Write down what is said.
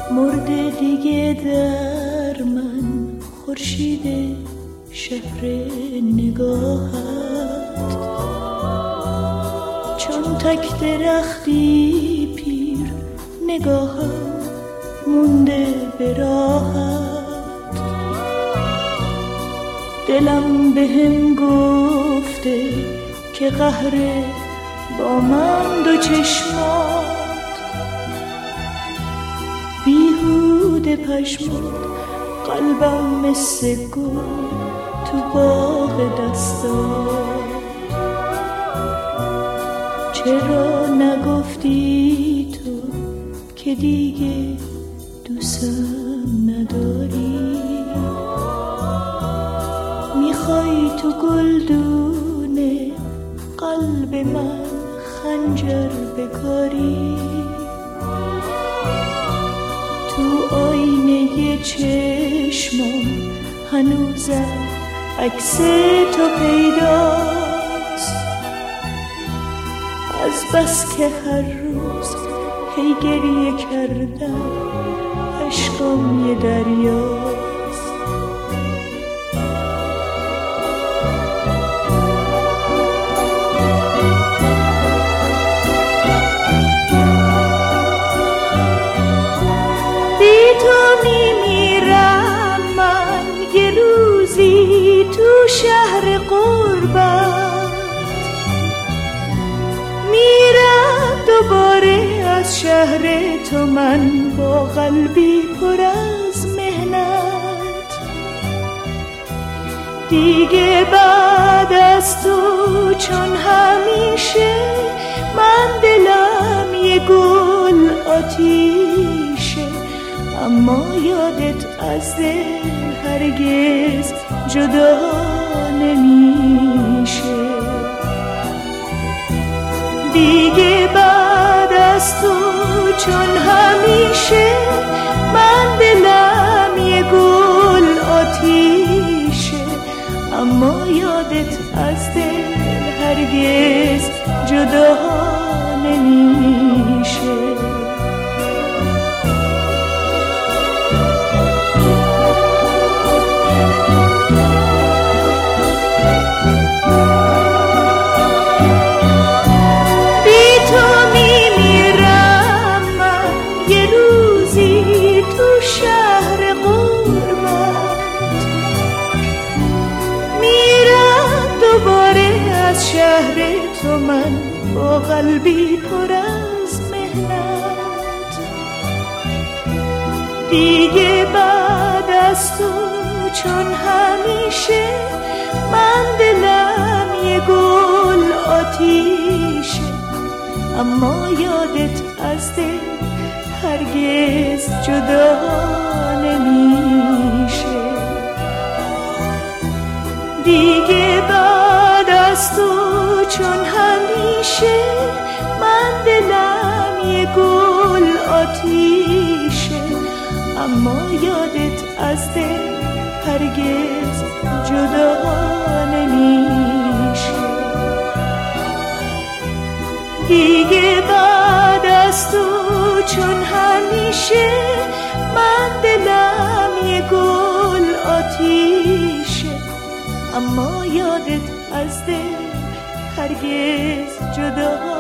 مرده دیگه در من خورشید شهر نگاهت، چون تک درختی پیر نگاهم مونده به راحت. دلم بهم گفته که قهر با من دو چشمات، بیهوده پشمات قلبم مثل گل تو باغ دستات. چرا نگفتی تو که دیگه دوستم نداری؟ میخوای تو گلدونه قلب من خنجر بکاری؟ تو آینه چشمم هنوزم عکس تو پیداست، از بس که هر روز هی گریه کردم عشقم یه دریاست. شهر قربت میرم دوباره از شهر تو، من با قلبی پر از مهنت. دیگه بعد از تو چون همیشه من دلم یه گل آتیشه، اما یادت از دل هرگز جدا نمیشه. دیگه بعد از تو چون همیشه من دلم یه گل آتیشه، اما یادت از دل هرگز جدا نمیشه. شهر تو من با قلبی پر از مهنت. دیگه بعد از تو چون همیشه من دلم یه گل آتیشه، اما یادت از دل هرگز جدا نمیشه. دیگه بعد از تو چون همیشه من دلم یه گل آتیشه، اما یادت از دل هرگز جدا نمیشه. دیگه بعد از تو چون همیشه من دلم یه گل آتیشه، اما یادت از دل هرگز جدا